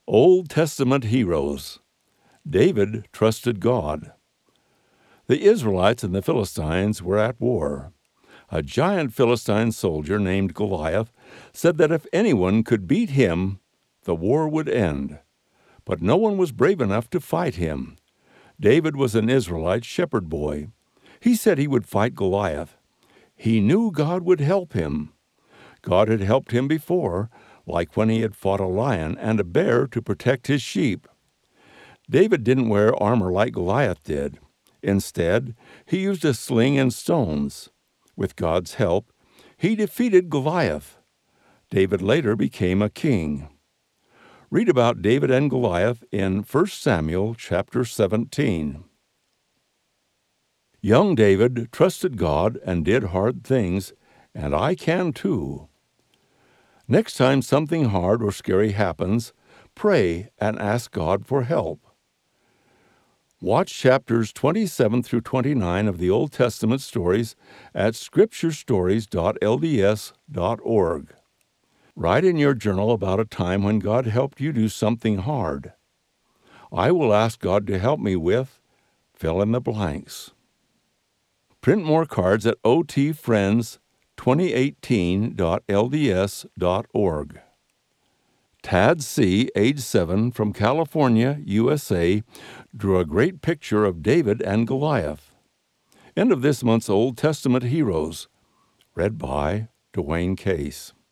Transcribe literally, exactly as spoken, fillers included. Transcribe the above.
Old Testament Heroes. David trusted God. The Israelites and the Philistines were at war. A giant Philistine soldier named Goliath said that if anyone could beat him, the war would end. But no one was brave enough to fight him. David was an Israelite shepherd boy. He said he would fight Goliath. He knew God would help him. God had helped him before, like when he had fought a lion and a bear to protect his sheep. David didn't wear armor like Goliath did. Instead, he used a sling and stones. With God's help, he defeated Goliath. David later became a king. Read about David and Goliath in First Samuel chapter seventeen. Young David trusted God and did hard things, and I can too. Next time something hard or scary happens, pray and ask God for help. Watch chapters twenty-seven through twenty-nine of the Old Testament stories at scripture stories dot l d s dot org. Write in your journal about a time when God helped you do something hard. I will ask God to help me with fill in the blanks. Print more cards at o t friends twenty eighteen dot l d s dot org. Tad C., age seven, from California, U S A, drew a great picture of David and Goliath. End of this month's Old Testament Heroes. Read by Dwayne Case.